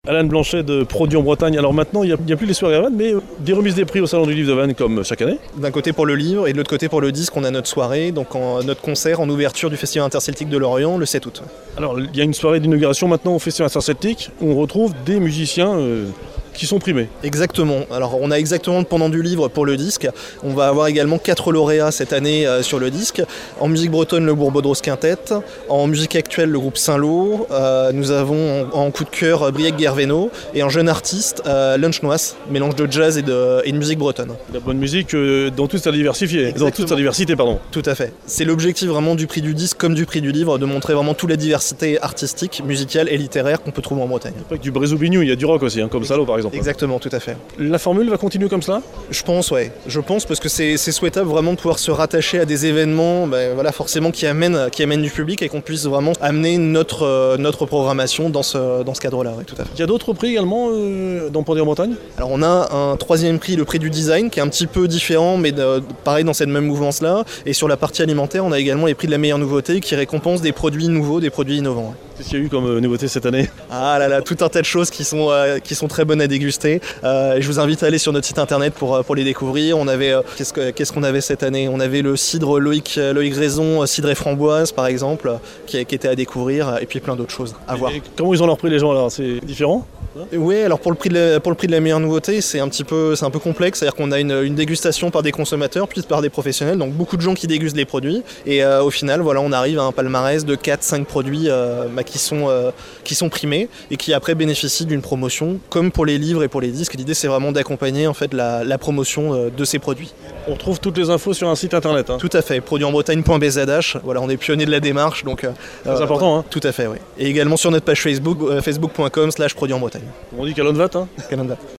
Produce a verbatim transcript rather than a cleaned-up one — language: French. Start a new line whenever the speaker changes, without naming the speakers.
Alain Blanchet de Produits en Bretagne. Alors maintenant, il n'y a, a plus les soirées à Vannes, mais des remises des prix au Salon du Livre de Vannes comme chaque année.
D'un côté pour le livre et de l'autre côté pour le disque, on a notre soirée, donc en, notre concert en ouverture du Festival interceltique de Lorient le sept août.
Alors il y a une soirée d'inauguration maintenant au Festival interceltique où on retrouve des musiciens euh, qui sont primés.
Exactement. Alors on a exactement le pendant du livre pour le disque. On va avoir également quatre lauréats cette année euh, sur le disque. En musique bretonne, le Bourbeau-Dros Quintet. En musique actuelle, le groupe Saint-Lô. Euh, nous avons en, en coup de cœur Briec Guerveno. Et en jeune artiste, euh, Lunch Noise, mélange de jazz et de, et de musique bretonne.
De la bonne musique euh, dans toute sa diversifiée. Dans toute sa diversité, pardon.
Tout à fait. C'est l'objectif vraiment du prix du disque comme du prix du livre, de montrer vraiment toute la diversité artistique, musicale et littéraire qu'on peut trouver en Bretagne.
Il n'y a pas que du Brézoubignou, il y a du rock aussi, hein, comme Saint-Lô par exemple.
Exactement, tout à fait.
La formule va continuer comme cela ?
Je pense, ouais. Je pense parce que c'est, c'est souhaitable vraiment de pouvoir se rattacher à des événements, ben, voilà, forcément qui amènent, qui amènent du public et qu'on puisse vraiment amener notre, euh, notre programmation dans ce, dans ce cadre-là, ouais, tout à fait.
Il y a d'autres prix également euh, dans Produits en Bretagne ?
Alors on a un troisième prix, le prix du design, qui est un petit peu différent, mais de, pareil dans cette même mouvance-là. Et sur la partie alimentaire, on a également les prix de la meilleure nouveauté qui récompensent des produits nouveaux, des produits innovants. Ouais.
Qu'est-ce qu'il y a eu comme euh, nouveauté cette année ?
Ah là là, tout un tas de choses qui sont, euh, qui sont très bonnes à déguster. Euh, je vous invite à aller sur notre site internet pour, pour les découvrir. On avait, euh, qu'est-ce, que, qu'est-ce qu'on avait cette année ? On avait le cidre Loïc, Loïc Raison, cidre et framboise par exemple, qui, qui était à découvrir, et puis plein d'autres choses à
et,
voir.
Et comment ils ont leur prix les gens alors ? C'est différent ?
Oui, alors pour le prix de la, pour le prix de la meilleure nouveauté, c'est un petit peu, c'est un peu complexe, c'est-à-dire qu'on a une, une dégustation par des consommateurs, puis par des professionnels, donc beaucoup de gens qui dégustent les produits, et euh, au final, voilà, on arrive à un palmarès de quatre cinq produits euh, bah, qui sont euh, qui sont primés et qui après bénéficient d'une promotion, comme pour les livres et pour les disques. L'idée, c'est vraiment d'accompagner en fait la, la promotion euh, de ces produits.
On retrouve toutes les infos sur un site internet. Hein.
Tout à fait, produits en bretagne point b z h. Voilà, on est pionnier de la démarche, donc euh,
c'est euh, important.
Ouais,
hein.
Tout à fait, oui. Et également sur notre page Facebook, euh, facebook point com slash produits en bretagne.
On dit qu'à l'on va, hein.